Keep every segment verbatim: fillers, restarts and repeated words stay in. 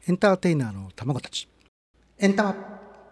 エンターテイナーの卵たち。エンタマ。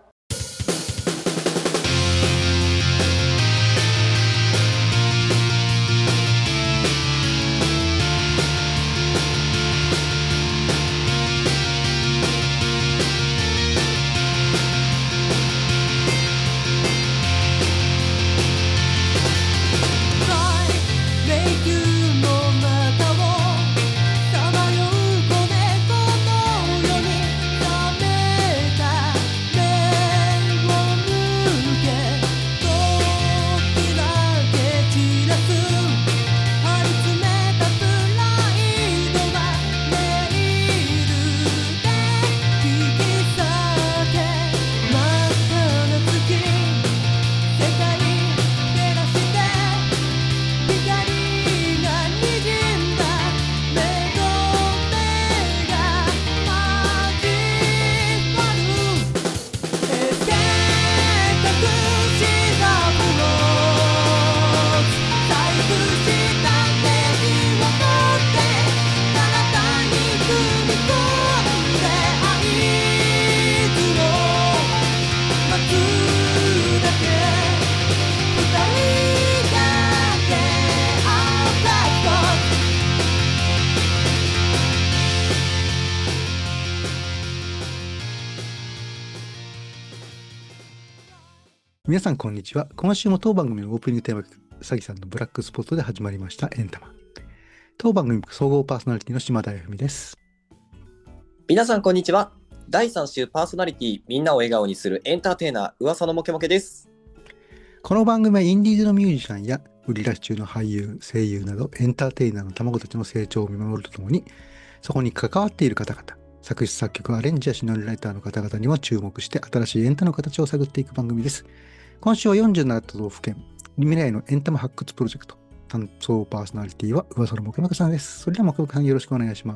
皆さんこんにちは。今週も当番組のオープニングテーマ曲、さぎさんのブラックスポットで始まりましたエンタマ。当番組総合パーソナリティの島田由美です。 皆さんこんにちは。だいさん週パーソナリティ、みんなを笑顔にするエンターテイナー、噂のモケモケです。 この番組はインディーズのミュージシャンや売り出し中の俳優、声優などエンターテイナーの卵たちの成長を見守るとともに、そこに関わっている方々、作詞作曲アレンジやシナリオライターの方々にも注目して新しいエンタの形を探っていく番組です。今週はよんじゅうなな都道府県未来のエンタメ発掘プロジェクト担当パーソナリティは噂のモケモケさんです。それではモケモケさんよろしくお願いします。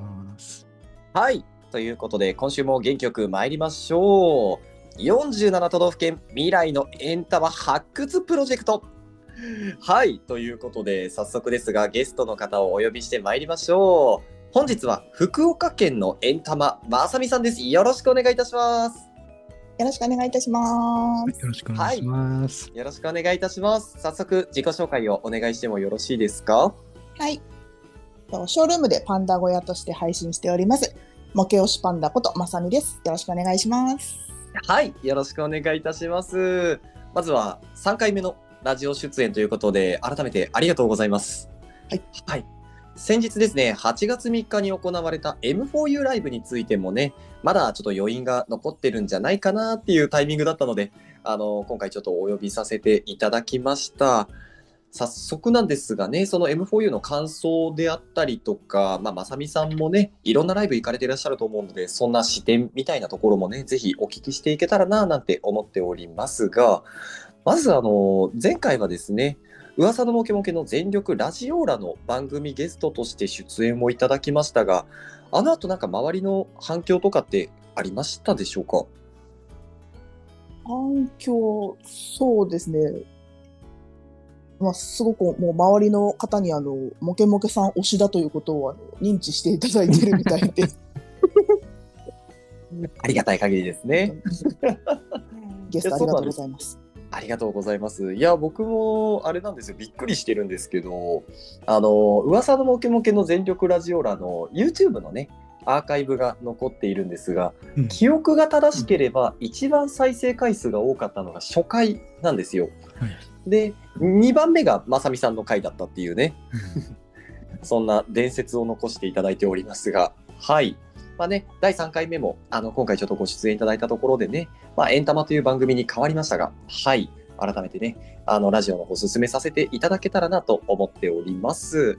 はい、ということで今週も元気よく参りましょう。よんじゅうなな都道府県未来のエンタメ発掘プロジェクト。はい、ということで早速ですがゲストの方をお呼びして参りましょう。本日は福岡県のエンタマまさみさんです。よろしくお願いいたします。 よろしくお願いいたします。 よろしくお願いします。 はい、よろしくお願いいたします。早速自己紹介をお願いしてもよろしいですか？ はい。ショールームでパンダ小屋として配信しておりますモケオシパンダことまさみです。よろしくお願いします。 はい、よろしくお願いいたします。まずはさんかいめのラジオ出演ということで改めてありがとうございます。 はい。 はい。先日ですね、はちがつみっかに行われた エムフォーユー ライブについてもね、まだちょっと余韻が残ってるんじゃないかなっていうタイミングだったので、あの、今回ちょっとお呼びさせていただきました。早速なんですがね、その エムフォーユー の感想であったりとか、まあ、まさみさんもね、いろんなライブ行かれていらっしゃると思うので、そんな視点みたいなところもね、ぜひお聞きしていけたらな、なんて思っておりますが、まずあの、前回はですね、噂のモケモケの全力ラジオーラの番組ゲストとして出演をいただきましたが、あの後なんか周りの反響とかってありましたでしょうか？ 反響、そうですね。まあ、すごくもう周りの方にあのモケモケさん推しだということをあの認知していただいているみたいでありがたい限りですね。 ゲストありがとうございます。 ありがとうございます。いや、僕もあれなんですよ、びっくりしてるんですけど、あの噂のモケモケの全力ラジオラの YouTube のねアーカイブが残っているんですが、うん、記憶が正しければ一番再生回数が多かったのが初回なんですよ。はい、でにばんめがまさみさんの回だったっていうねそんな伝説を残していただいておりますが、はい、まあね、だいさんかいめもあの今回ちょっとご出演いただいたところでね、まあ、エンタマという番組に変わりましたが、はい、改めてねあのラジオの方進めさせていただけたらなと思っております。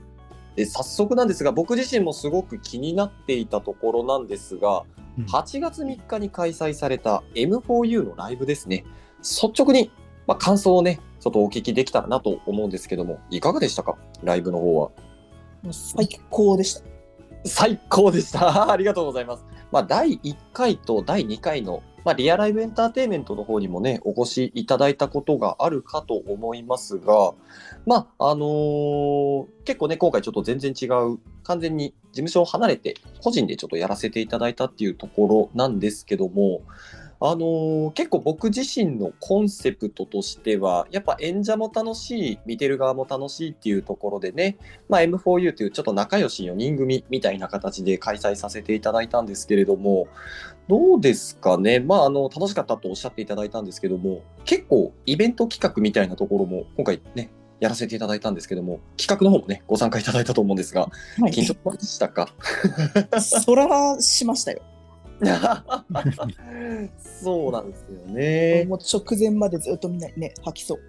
で早速なんですが、僕自身もすごく気になっていたところなんですが、うん、はちがつみっかに開催された エムフォーユー のライブですね、率直に、まあ、感想をねちょっとお聞きできたらなと思うんですけども、いかがでしたか？ライブの方は。 最高でした。 最高でした。ありがとうございます。まあ、だいいっかいとだいにかいの、まあ、リアライブエンターテインメントの方にもね、お越しいただいたことがあるかと思いますが、まあ、あのー結構ね、今回ちょっと全然違う、完全に事務所を離れて、個人でちょっとやらせていただいたっていうところなんですけども、あのー結構僕自身のコンセプトとしては、やっぱ演者も楽しい、見てる側も楽しいっていうところでね、まあ、エムフォーユー というちょっと仲良しよにん組みたいな形で開催させていただいたんですけれども、どうですかね。まあ、あの、楽しかったとおっしゃっていただいたんですけども、結構イベント企画みたいなところも今回ね、やらせていただいたんですけども、企画の方もね、ご参加いただいたと思うんですが、 はい。 緊張しましたか？ そらしましたよ。 そうなんですよね。 もう直前までずっとみんなね、吐きそう。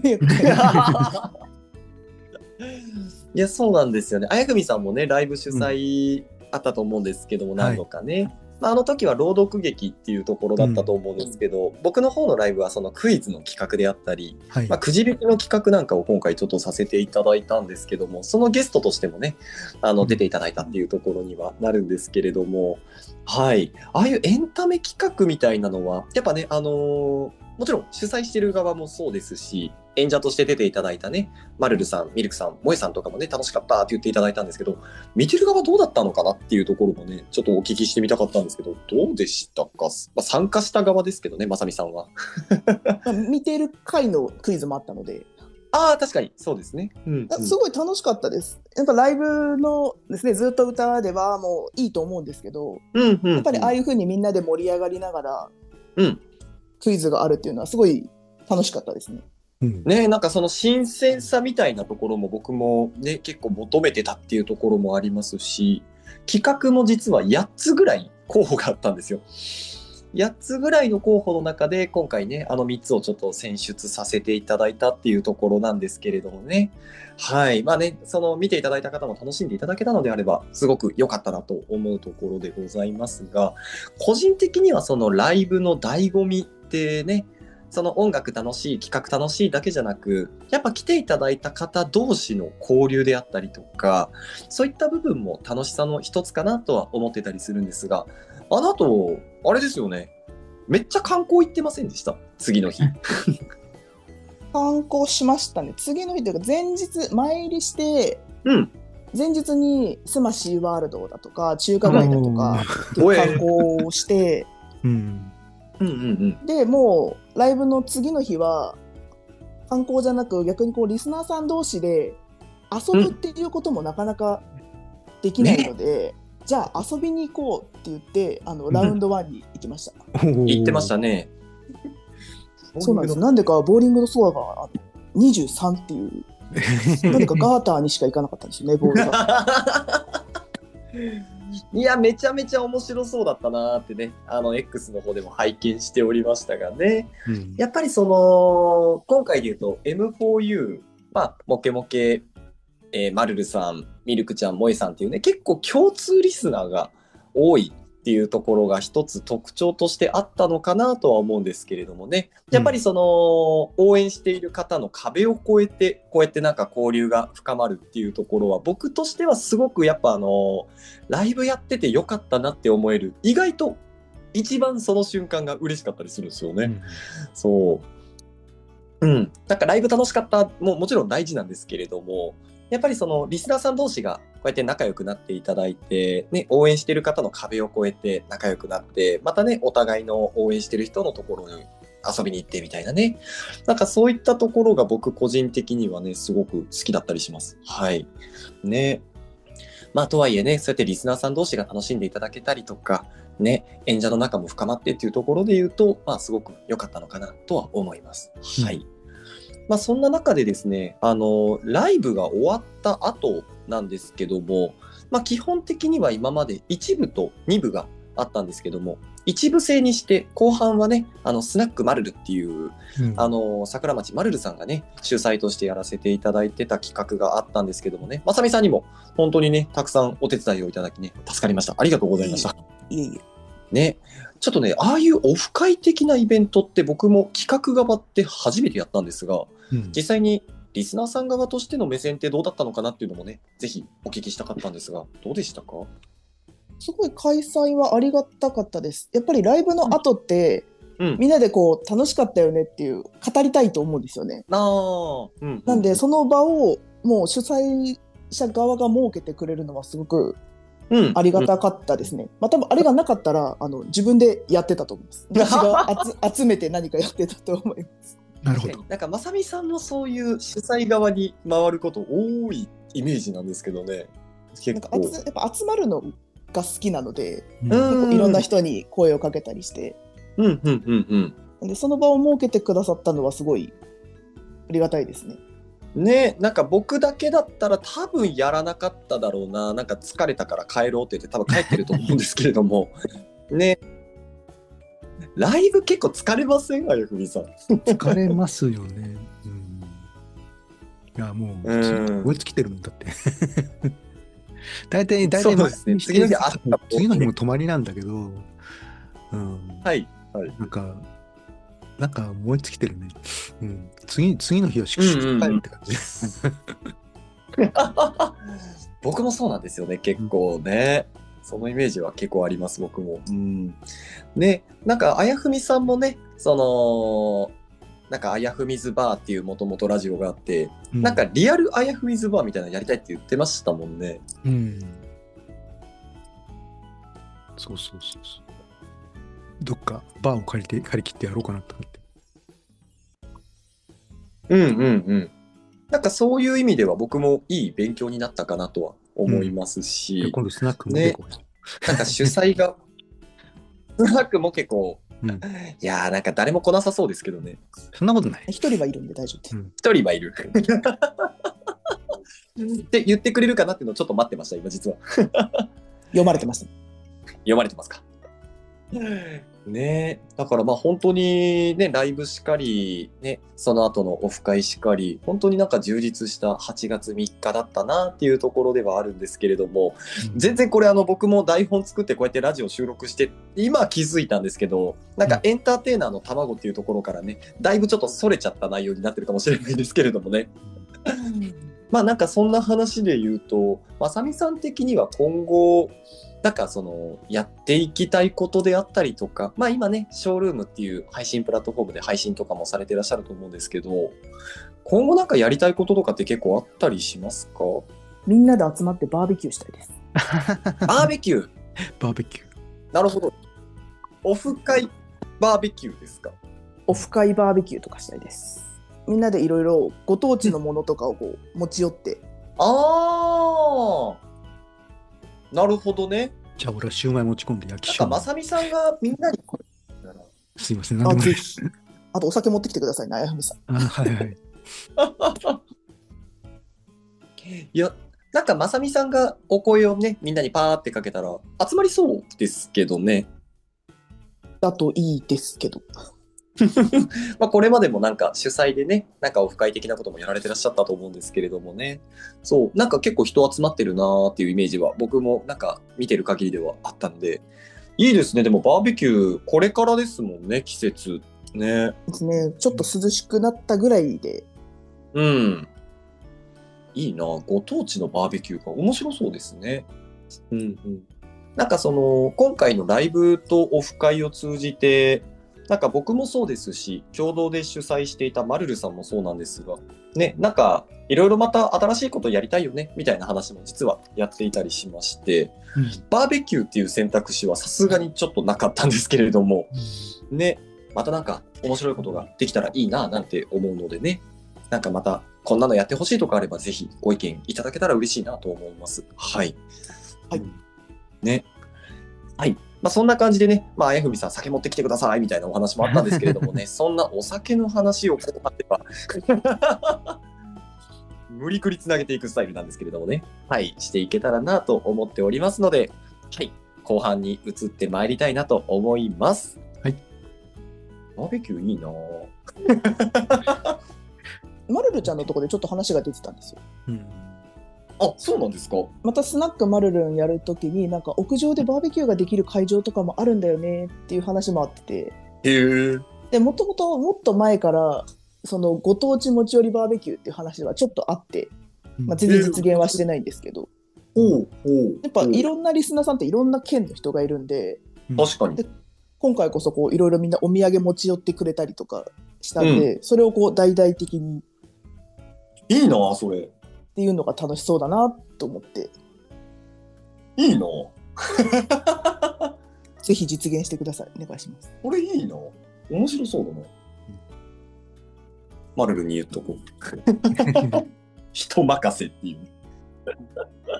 いや、そうなんですよね。あやぐみさんもね、ライブ主催あったと思うんですけども、 ん何度かね。まあ、あの時は朗読劇っていうところだったと思うんですけど、僕の方のライブはそのクイズの企画であったり、 はい。 まあ、くじ引きの企画なんかを今回ちょっとさせていただいたんですけども、そのゲストとしてもね、あの出ていただいたっていうところにはなるんですけれども、はい。ああいうエンタメ企画みたいなのは、やっぱね、あのーもちろん主催してる側もそうですし、演者として出ていただいたね、マルルさん、ミルクさん、萌えさんとかもね、楽しかったって言っていただいたんですけど、見てる側どうだったのかなっていうところもね、ちょっとお聞きしてみたかったんですけど、どうでしたか？まあ、参加した側ですけどね、まさみさんは。 見てる回のクイズもあったので、 ああ、確かに、そうですね。うんうん、 すごい楽しかったです。やっぱライブのですね、ずっと歌ではもういいと思うんですけど、 うんうんうん、 やっぱりああいう風にみんなで盛り上がりながら、 うんクイズがあるっていうのはすごい楽しかったですね。 うんね、なんかその新鮮さみたいなところも僕もね、結構求めてたっていうところもありますし、企画も実はやっつぐらい候補があったんですよ。やっつぐらいの候補の中で今回ね、あのみっつをちょっと選出させていただいたっていうところなんですけれどもね。はい。まあね、その見ていただいた方も楽しんでいただけたのであれば、すごく良かったなと思うところでございますが、個人的にはそのライブの醍醐味ってね、その音楽楽しい、企画楽しいだけじゃなく、やっぱ来ていただいた方同士の交流であったりとか、そういった部分も楽しさの一つかなとは思ってたりするんですが、あの後、あれですよね。めっちゃ観光行ってませんでした？次の日。 観光しましたね。次の日というか前日、前入りして、 うん。 前日にスマシーワールドだとか、中華街だとか、 おー観光をして、 うん。 うんうんうん。 で、もうライブの次の日は、観光じゃなく逆にこうリスナーさん同士で遊ぶっていうこともなかなかできないので、じゃあ遊びに行こうって言ってあのラウンドワンに行きました。 行ってましたね。 そうなんです。なんでかボーリングのソアがにじゅうさんっていうなんでかガーターにしか行かなかったんですよね、ボールが。 いや、めちゃめちゃ面白そうだったなーってね、あの X の方でも拝見しておりましたがね。 うんやっぱりその、今回で言うと エムフォーユー、まあ、モケモケ、えー、マルルさん、ミルクちゃん、モエさんっていうね、結構共通リスナーが多いっていうところが一つ特徴としてあったのかなとは思うんですけれどもね。やっぱりその、応援している方の壁を越えて、こうやってなんか交流が深まるっていうところは、僕としてはすごくやっぱあの、ライブやっててよかったなって思える、意外と一番その瞬間が嬉しかったりするんですよね。 うんそう。うん。なんかライブ楽しかったももちろん大事なんですけれども、やっぱりそのリスナーさん同士がこうやって仲良くなっていただいて、ね、応援してる方の壁を越えて仲良くなって、またね、お互いの応援してる人のところに遊びに行ってみたいなね。なんかそういったところが僕個人的にはね、すごく好きだったりします。はい。ね。まあとはいえね、そうやってリスナーさん同士が楽しんでいただけたりとか、ね、演者の仲も深まってっていうところで言うと、まあすごく良かったのかなとは思います。はい。うん、まあそんな中でですね、あの、ライブが終わった後なんですけども、まあ基本的には今までいち部とに部があったんですけども、一部制にして後半はね、あのスナックマルルっていう、うん、あの桜町マルルさんがね主催としてやらせていただいてた企画があったんですけどもね、まさみさんにも本当にねたくさんお手伝いをいただきね助かりました。ありがとうございました。 いえいえ。 ね、ちょっとねああいうオフ会的なイベントって僕も企画側って初めてやったんですが、うん、実際にリスナーさん側としての目線ってどうだったのかなっていうのもね、ぜひお聞きしたかったんですが、どうでしたか？ すごい開催はありがたかったです。やっぱりライブの後って、 うん、 みんなでこう楽しかったよねっていう語りたいと思うんですよね。 あー、うん、 なんでその場をもう主催者側が設けてくれるのはすごくうん、 ありがたかったですね。まあ多分あれがなかったらあの自分でやってたと思います。私が集集めて何かやってたと思います。 なるほど。 なんかまさみさんもそういう主催側に回ること多いイメージなんですけどね。結構。 なんかあつやっぱ集まるのが好きなので、 うん結構いろんな人に声をかけたりして、 うんうんうんでその場を設けてくださったのはすごいありがたいですね。 うん。ね、なんか僕だけだったら多分やらなかっただろうな。なんか疲れたから帰ろうって言って多分帰ってると思うんですけれども。ね。ライブ結構疲れません？あやふみさん。 疲れますよね。うん、いや、もう、 うん追いつきてるもんだって。大体、大体、 そうですね。次の日朝も次の日も泊まりなんだけど、うん。 はい。はい。 なんか、なんか燃え尽きてるね。うん。次、次の日は粛々と帰るって感じ。 僕もそうなんですよね、結構ね。そのイメージは結構あります、僕も。うん。ね、なんか、あやふみさんもね、その、なんか、あやふみずバーっていうもともとラジオがあって、 うん、 なんか、リアルあやふみずバーみたいなのやりたいって言ってましたもんね。 うん。そうそうそうそう。どっかバーを借りて、借り切ってやろうかなと思って。 うんうんうん。なんか、そういう意味では僕もいい勉強になったかなとは思いますし、 うん、今度スナックも結構、ね、 なんか主催が、スナックも結構、うん、いやーなんか誰も来なさそうですけどね。 そんなことない。 一人はいるんで大丈夫です。 一、うん、人はいる。って言ってくれるかなっていうのをちょっと待ってました、今実は。 読まれてます。 読まれてますか。ね、だからまあ本当にね、ライブしかり、ね、その後のオフ会しかり、本当になんか充実したはちがつみっかだったなっていうところではあるんですけれども、うん、全然これあの僕も台本作ってこうやってラジオ収録して今気づいたんですけど、なんかエンターテイナーの卵っていうところからね、だいぶちょっとそれちゃった内容になってるかもしれないですけれどもね。まあなんかそんな話で言うと、まさみさん的には今後なんかそのやっていきたいことであったりとか、まあ今ね、ショールームっていう配信プラットフォームで配信とかもされていらっしゃると思うんですけど、今後なんかやりたいこととかって結構あったりしますか？ みんなで集まってバーベキューしたいです。 バーベキューバーベキュー。 なるほど。オフ会バーベキューですか？ オフ会バーベキューとかしたいです。みんなでいろいろご当地のものとかをこう持ち寄って。 ああ。なるほどね。 じゃあ俺はシューマイ持ち込んで焼きシューマイ。なんかまさみさんがみんなにすいません。なんでもない。 あとお酒持ってきてくださいね、あやふみさん。 あ、はいはい。 いや、なんかまさみさんがお声をね、みんなにパーってかけたら集まりそうですけどね。 だといいですけど。 まあこれまでもなんか主催でね、なんかオフ会的なこともやられてらっしゃったと思うんですけれどもね。そう、なんか結構人集まってるなーっていうイメージは僕もなんか見てる限りではあったんで、いいですね。でもバーベキューこれからですもんね、季節ね。 ですね。ちょっと涼しくなったぐらいで。 うん。いいな、ご当地のバーベキューが面白そうですね。うんうん。なんかその今回のライブとオフ会を通じて。なんか僕もそうですし、共同で主催していたマルルさんもそうなんですが、ね、なんかいろいろまた新しいことやりたいよね、みたいな話も実はやっていたりしまして、うん、バーベキューっていう選択肢はさすがにちょっとなかったんですけれども、うん、ね、またなんか面白いことができたらいいな、なんて思うのでね、なんかまたこんなのやってほしいとかあればぜひご意見いただけたら嬉しいなと思います。はい。はい。ね。はい。まあ、そんな感じでね、まあ、あやふみさん酒持ってきてくださいみたいなお話もあったんですけれどもね、そんなお酒の話を後半では無理くりつなげていくスタイルなんですけれどもね、はい、していけたらなと思っておりますので、はい、後半に移ってまいりたいなと思います。 はい。 バーベキューいいなぁ。まるるちゃんのところでちょっと話が出てたんですよ。うんあ、そうなんですか。 またスナックマルルンやるときになんか屋上でバーベキューができる会場とかもあるんだよねっていう話もあってて、 へえ。 でもともともっと前からそのご当地持ち寄りバーベキューっていう話はちょっとあって、まあ、全然実現はしてないんですけど、 ほうほう。 やっぱいろんなリスナーさんっていろんな県の人がいるんで、 確かに。 で今回こそこういろいろみんなお土産持ち寄ってくれたりとかしたんで、うん、それをこう大々的にいいなそれっていうのが楽しそうだなと思って。 いいなぜひ実現してください。お願いします。 これいいな、面白そうだな。マルルに言っとこう人任せっていうなる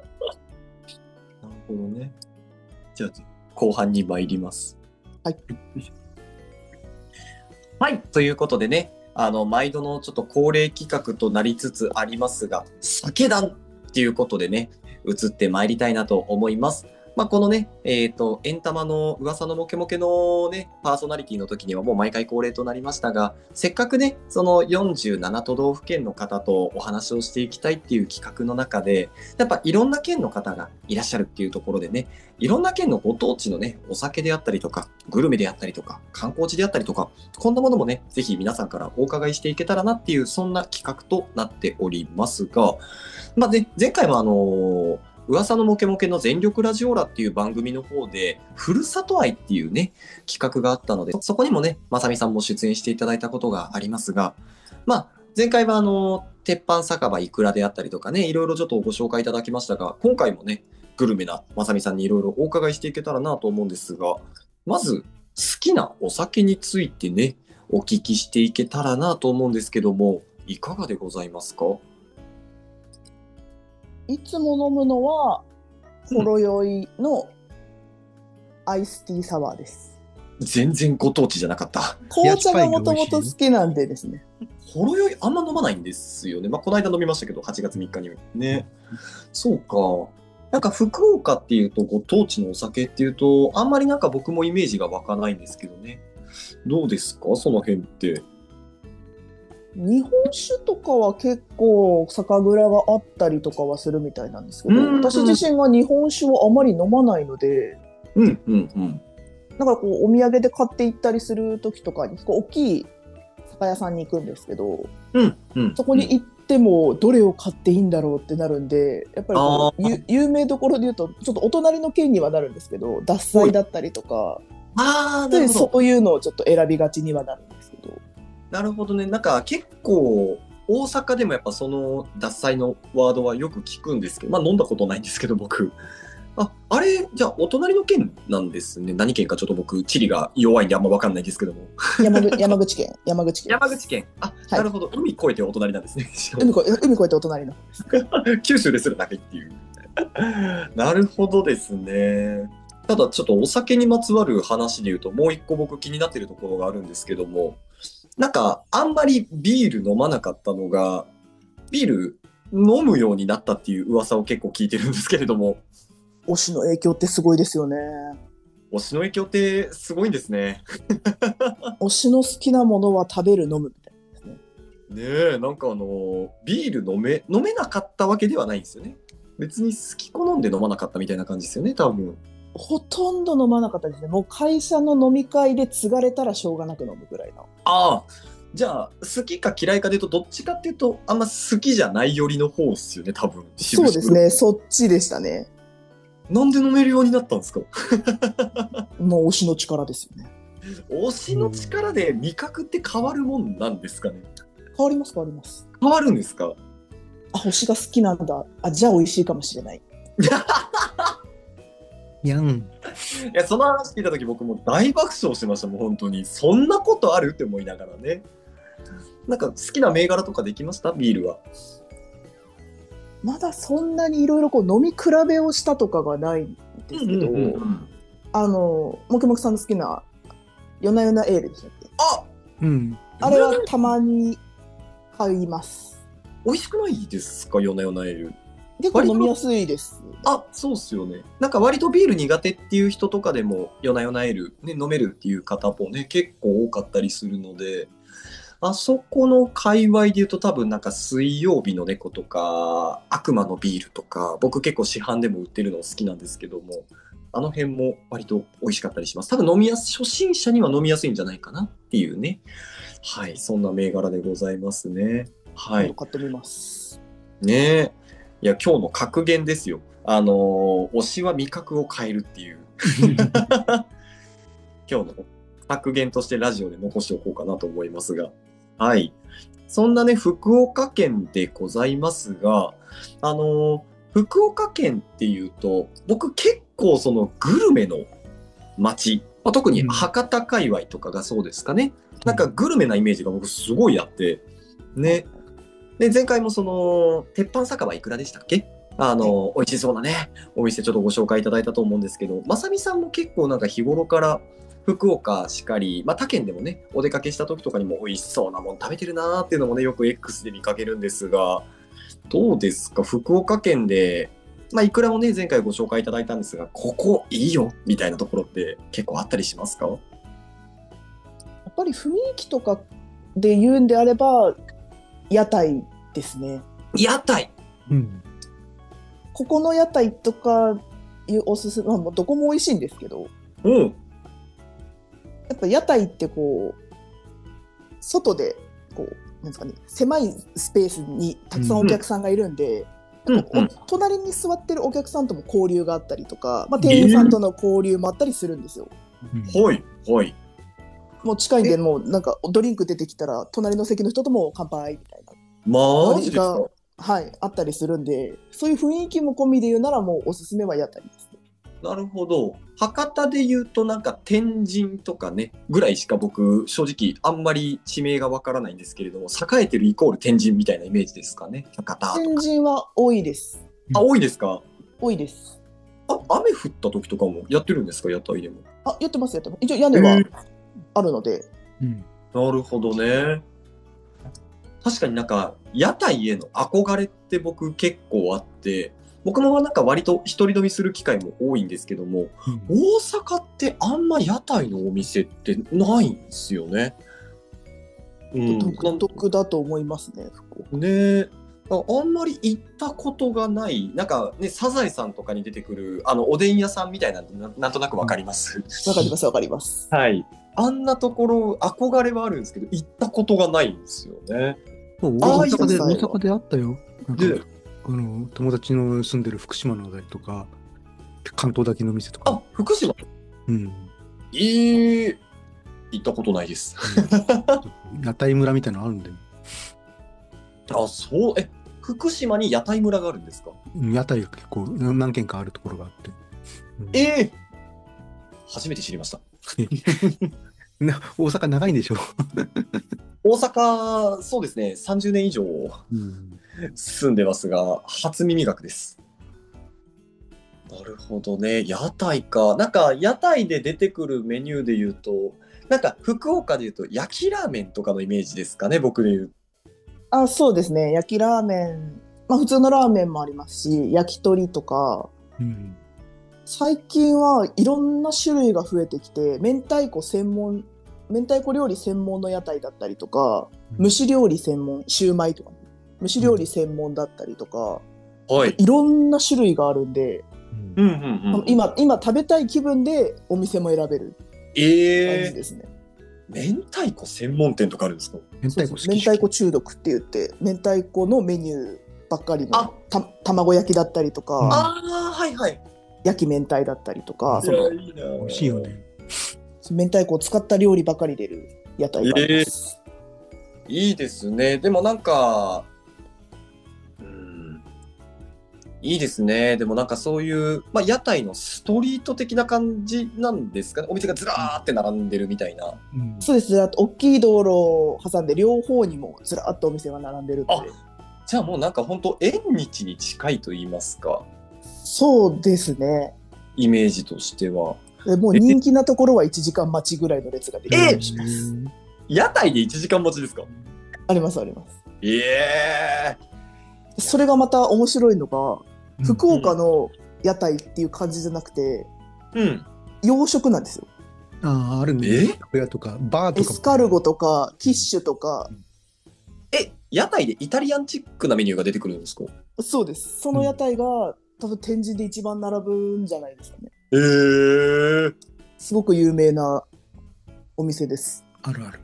ほどね。じゃあ後半に参ります。 はいはい、ということでね、あの毎度のちょっと恒例企画となりつつありますが、酒談っていうことでね、移ってまいりたいなと思います。まあ、このね、えっと、エンタマの噂のモケモケのね、パーソナリティの時にはもう毎回恒例となりましたが、せっかくね、そのよんじゅうなな都道府県の方とお話をしていきたいっていう企画の中で、やっぱいろんな県の方がいらっしゃるっていうところでね、いろんな県のご当地のね、お酒であったりとか、グルメであったりとか、観光地であったりとか、こんなものもね、ぜひ皆さんからお伺いしていけたらなっていう、そんな企画となっておりますが、まあね、前回もあのー、噂のモケモケの全力ラジオラっていう番組の方で、ふるさと愛っていうね、企画があったので、そこにもね、まさみさんも出演していただいたことがありますが、まあ、前回はあの、鉄板酒場いくらであったりとかね、いろいろちょっとご紹介いただきましたが、今回もね、グルメなまさみさんにいろいろお伺いしていけたらなと思うんですが、まず、好きなお酒についてね、お聞きしていけたらなと思うんですけども、いかがでございますか？ いつも飲むのはほろ酔いのアイスティーサワーです、 うん、全然ご当地じゃなかった。 紅茶がもともと好きなんでですね。 ほろ酔いあんま飲まないんですよね。まあこの間飲みましたけど、はちがつみっかにね。そうか。なんか福岡っていうとご当地のお酒っていうとあんまりなんか僕もイメージが湧かないんですけどね。どうですかその辺って。 日本酒とかは結構酒蔵があったりとかはするみたいなんですけど、うんうん、私自身が日本酒をあまり飲まないので、 うんうんうん、 だからこうお土産で買って行ったりする時とかにこう大きい酒屋さんに行くんですけど、 うんうん、 そこに行ってもどれを買っていいんだろうってなるんで、やっぱりこう有名どころで言うとちょっとお隣の県にはなるんですけど、獺祭だったりとか、 あー、なるほど。 そういうのをちょっと選びがちにはなるんですけど。 なるほどね。なんか結構大阪でもやっぱその獺祭のワードはよく聞くんですけど、まあ飲んだことないんですけど僕。あ、あれじゃあお隣の県なんですね。何県かちょっと僕地理が弱いんであんま分かんないですけども。 山口山口県山口県。 山口県。あ、はい、なるほど。海越えてお隣なんですね。 海越え海越えてお隣の。 九州ですらだけっていう。なるほどですね。ただちょっとお酒にまつわる話で言うともう一個僕気になっているところがあるんですけども。なんかあんまりビール飲まなかったのがビール飲むようになったっていう噂を結構聞いてるんですけれども、 推しの影響ってすごいですよね。 推しの影響ってすごいんですね。 推しの好きなものは食べる飲むみたいですね。 ねえ、なんかあのビール飲め飲めなかったわけではないんですよね。別に好き好んで飲まなかったみたいな感じですよね多分。 ほとんど飲まなかったですね。もう会社の飲み会で継がれたらしょうがなく飲むぐらいの。 ああ、じゃあ好きか嫌いかでいうとどっちかっていうとあんま好きじゃないよりの方ですよね多分。 そうですね、そっちでしたね。 なんで飲めるようになったんですか？ もう推しの力ですよね。 推しの力で味覚って変わるもんなんですかね？ 変わります変わります。 変わるんですか？ あ、推しが好きなんだ。あ、じゃあ美味しいかもしれない。 やん。いや、その話聞いた時僕も大爆笑してました。もう本当にそんなことあるって思いながらね。なんか好きな銘柄とかできました？ビールは。 まだそんなにいろいろこう飲み比べをしたとかがないんですけど、うんうんうん、あのもくもくさんの好きな夜な夜なエールでしたっけ？ あ、 うん、 あれはたまに買います。 美味しくないですか？夜な夜なエール。 結構飲みやすいです。 あ、そうっすよね。なんか割とビール苦手っていう人とかでも夜な夜なエール、ね、飲めるっていう方もね結構多かったりするので、あそこの界隈で言うと多分なんか水曜日の猫とか悪魔のビールとか僕結構市販でも売ってるの好きなんですけども、あの辺も割と美味しかったりします。多分飲みやす初心者には飲みやすいんじゃないかなっていうね、 はい、そんな銘柄でございますね。は今度い。 買ってみます。 ねえ。いや、今日の格言ですよ。あのー推しは味覚を変えるっていう。今日の格言としてラジオで残しておこうかなと思いますが。はい。そんなね、福岡県でございますが、あのー福岡県っていうと、僕結構そのグルメの街、まあ、特に博多界隈とかがそうですかね。なんかグルメなイメージが僕すごいあって、ね。で、前回もその、鉄板酒場いくらでしたっけ？あの、美味しそうなね、お店ちょっとご紹介いただいたと思うんですけど、まさみさんも結構なんか日頃から福岡しかり、まあ他県でもね、お出かけした時とかにも美味しそうなもん食べてるなーっていうのもね、よく X で見かけるんですが、どうですか？福岡県で、まあいくらもね、前回ご紹介いただいたんですが、ここいいよみたいなところって結構あったりしますか？ やっぱり雰囲気とかで言うんであれば屋台ですね。 屋台。 うん。 ここの屋台とかいうおすすめ、まあ、もうどこも美味しいんですけど、 うん。 やっぱ屋台ってこう外でこうなんですかね、狭いスペースにたくさんお客さんがいるんで、 うんやっぱおうん隣に座ってるお客さんとも交流があったりとか、まあ、店員さんとの交流もあったりするんですよ。 うんはい、はい。 もう近いんで、もうなんかドリンク出てきたら隣の席の人とも乾杯みたいなマジですか？ はい、あったりするんで、そういう雰囲気も込みで言うならもうおすすめは屋台ですね。 なるほど。博多で言うとなんか天神とかね、ぐらいしか僕正直あんまり地名がわからないんですけれども、栄えてるイコール天神みたいなイメージですかね。博多とか。 天神は多いです。 あ、多いですか？ 多いです。 あ、雨降った時とかもやってるんですか？屋台でも。 あ、やってますやってます。一応屋根はえーあるので、 うん。 なるほどね。確かになんか屋台への憧れって僕結構あって、僕もなんか割と一人飲みする機会も多いんですけども、 うん大阪ってあんま屋台のお店ってないんですよね。うん、 独特だと思いますね、福岡。 ね、ああんまり行ったことがない、なんかね、サザエさんとかに出てくるあのおでん屋さんみたいなのな、なんとなくわかります。 わかりますわかります。 はい。あんなところ憧れはあるんですけど、行ったことがないんですよね。 そうああ大阪で、 いいですね大阪であったよ。なんかで、 あの、友達の住んでる福島のあたりとか、関東だけの店とあか。、 福島。 うん。 ええ、行ったことないです。 屋台村みたいなのあるんで、 あ、そう、え、福島に屋台村があるんですか？ うん屋台が結構何軒かあるところがあって。うんええ、初めて知りました。 な大阪長いんでしょ？ 大阪、そうですね、さんじゅうねん以上うん。 住んでますが、初耳学です。なるほどね。屋台か。なんか、屋台で出てくるメニューで言うと、なんか、福岡で言うと、焼きラーメンとかのイメージですかね、僕で言う。 あ、そうですね。焼きラーメン、まあ普通のラーメンもありますし、焼き鳥とか、 うん。 最近はいろんな種類が増えてきて、明太子専門、明太子料理専門の屋台だったりとか、蒸し料理専門、シューマイとかね、蒸し料理専門だったりとか、 はい。 いろんな種類があるんで、 うんうんうんうん。 今、今食べたい気分でお店も選べる感ええ、 じですね。 明太子専門店とかあるんですか？ 明太子好き。 そうそう明太子中毒って言って、明太子のメニューばっかりあのた卵焼きだったりとか、 うんああ、はいはい。 焼き明太だったりとか、 うんそのいいな。 美味しいよね。 明太子を使った料理ばかり出る屋台があります。 いいですね。でもなんか、うん、いいですね。でもなんかそういう、まあ、屋台のストリート的な感じなんですかね。お店がずらーって並んでるみたいな。 うんそうですね。あと大きい道路を挟んで両方にもずらっとお店が並んでるので。 じゃあもうなんか本当縁日に近いと言いますか、 そうですね。 イメージとしては。 でもう人気なところはいちじかん待ちぐらいの列ができたりします。 屋台でいちじかん待ちですか？ ありますあります。 ええそれがまた面白いのが、 うん福岡の屋台っていう感じじゃなくて、 ー。うん。 洋食なんですよ。 ああ、あるんえで、屋とか、バーとか。 エスカルゴとかキッシュとか、 え、屋台でイタリアンチックなメニューが出てくるんですか？ そうです。その屋台が、多分天神で一番並ぶんじゃないですかね。 ええすごく有名なお店です。 あるある。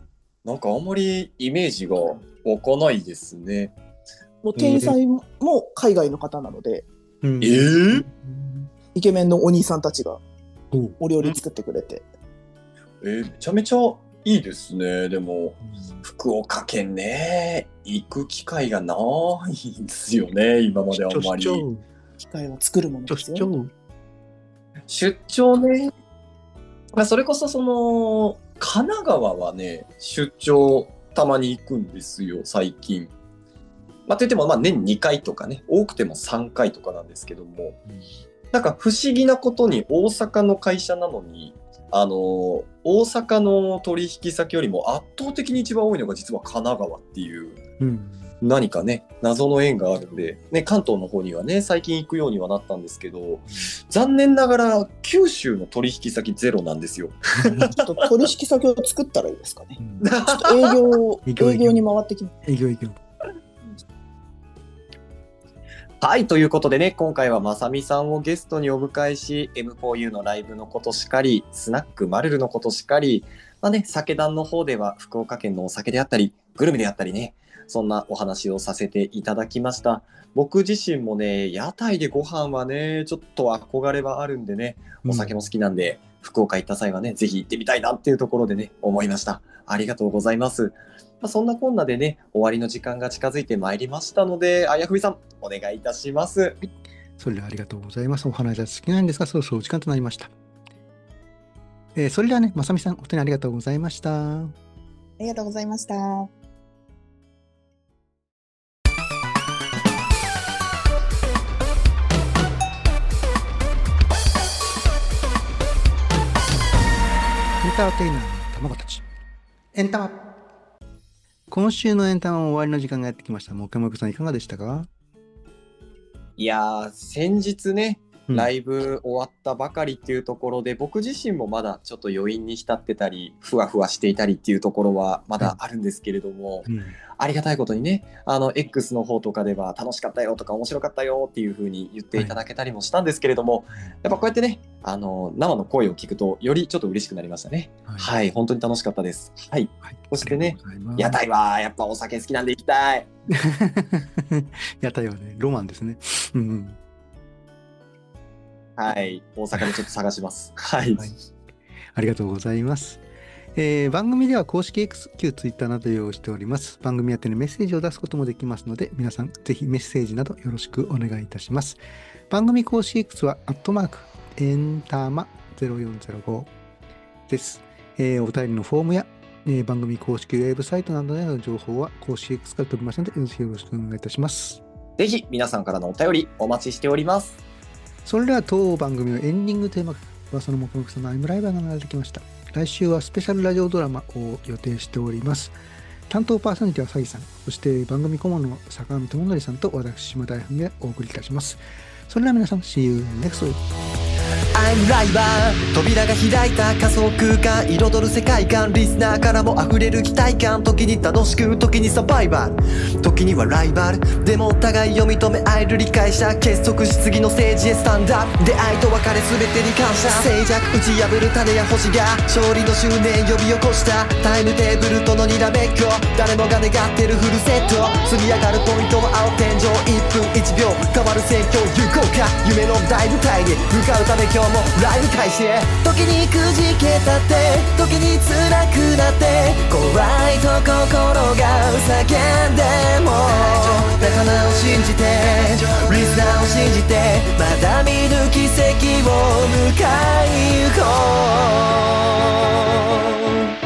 なんかあんまりイメージが湧かないですね。 もう店員さんも海外の方なので、 うん、 えー、 イケメンのお兄さんたちがおお料理作ってくれて、 えー、めちゃめちゃいいですね。でも福岡県ね、行く機会がないんですよね、今まであんまり。 機会は作るものですよ。 出張ね、それこそその神奈川はね、出張たまに行くんですよ最近。まあ、といってもまあ年にかいとかね、多くてもさんかいとかなんですけども、うん、なんか不思議なことに大阪の会社なのに、あの大阪の取引先よりも圧倒的に一番多いのが実は神奈川っていう、うん、何かね謎の縁があるんで、ね、関東の方にはね最近行くようにはなったんですけど、うん、残念ながら九州の取引先ゼロなんですよ。 ちょっと取引先を作ったらいいですかね。うん、ちょっと営業営業に回ってきます。 営業営業。 はい、ということでね、今回はまさみさんをゲストにお迎えし、エムフォーユー のライブのことしかり、スナックマルルのことしかり、まあね、酒壇の方では福岡県のお酒であったり、グルメであったりね、そんなお話をさせていただきました。僕自身もね、屋台でご飯はね、ちょっと憧れはあるんでね、お酒も好きなんで、うん、福岡行った際はね、ぜひ行ってみたいなっていうところでね、思いました。ありがとうございます。まあ、そんなこんなでね、終わりの時間が近づいてまいりましたので、あやふみさん、お願いいたします。はい、 それではありがとうございます。お話が好きなんですが、そろそろお時間となりました。えー、それではね、まさみさん、お手にありがとうございました。 ありがとうございました。インターテイナーの卵たち。エンタマ。今週のエンタマも終わりの時間がやってきました。もくもくさんいかがでしたか？ いやー、先日ね、ライブ終わったばかりっていうところで、うん、僕自身もまだちょっと余韻に浸ってたりふわふわしていたりっていうところはまだあるんですけれども、うんうん、ありがたいことにね、あの X の方とかでは楽しかったよとか面白かったよっていう風に言っていただけたりもしたんですけれども、はい、やっぱこうやってね、あの生の声を聞くとよりちょっと嬉しくなりましたね。はい、はい、本当に楽しかったです。はい。はい、そしてね、屋台はやっぱお酒好きなんで行きたい。 屋台はね、ロマンですね。うんうん、 はい、大阪でちょっと探します。はい、はい、 ありがとうございます。えー、番組では公式 X、旧 Twitter などを用意しております。番組宛てにメッセージを出すこともできますので、皆さんぜひメッセージなどよろしくお願いいたします。番組公式 X はアットマークエンタマゼロよんゼロごです。えー、お便りのフォームや、えー、番組公式ウェブサイトなどでの情報は公式 X から飛びますので、ぜひよろしくお願いいたします。 ぜひ皆さんからのお便りお待ちしております。 それでは当番組のエンディングテーマはそのもくもくさんのアイムライバーが流れてきました。来週はスペシャルラジオドラマを予定しております。担当パーソナリティはさぎさん、そして番組顧問の坂上智則さんと私島田文でお送りいたします。それでは皆さん See you next week。 I'm Rival 扉が開いた仮想空間彩る世界観リスナーからも溢れる期待感時に楽しく時にサバイバル時にはライバルでもお互いを認め合える理解者結束し次のステージへスタンドアップ出会いと別れ全てに感謝静寂打ち破る種や星が勝利の執念呼び起こしたタイムテーブルとのにらめっこ誰もが願ってるフルセット積み上がるポイントは青天井いっぷんいちびょう変わる戦況行こうか夢の大舞台に向かうため今日もライブ開始時にくじけたって時に辛くなって怖いと心が叫んでも仲間を信じてリスナーを信じてまだ見ぬ奇跡を迎え行こう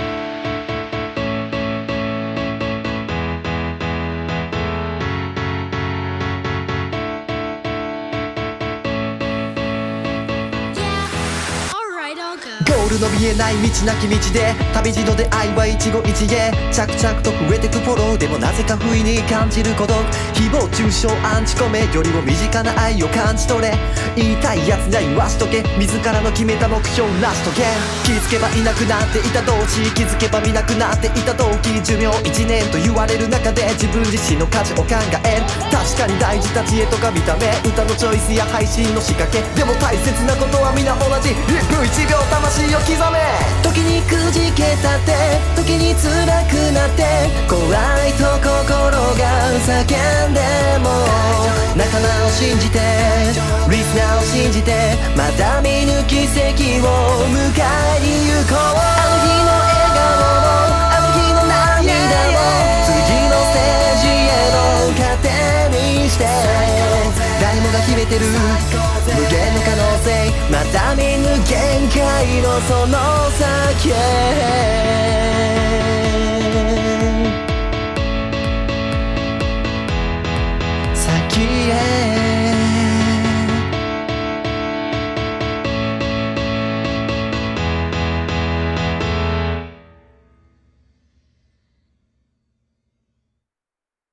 ゴールの見えない道なき道で旅路の出会いは一期一会着々と増えてくフォローでもなぜか不意に感じること誹謗中傷アンチコメよりも身近な愛を感じ取れ言いたいやつには言わしとけ自らの決めた目標成しとけ気づけばいなくなっていた同士気づけば見なくなっていた動機寿命いちねんと言われる中で自分自身の価値を考える確かに大事な知恵とか見た目歌のチョイスや配信の仕掛けでも大切なことは皆同じいっぷんいちびょう魂を刻め時にくじけたって時に辛くなって怖いと心が叫んでも仲間を信じてリスナーを信じてまた見ぬ奇跡を迎えに行こうあの日の笑顔もあの日の涙も次のステージへの糧にして誰もが秘めてる無限の可能性また見ぬ限界のその先へ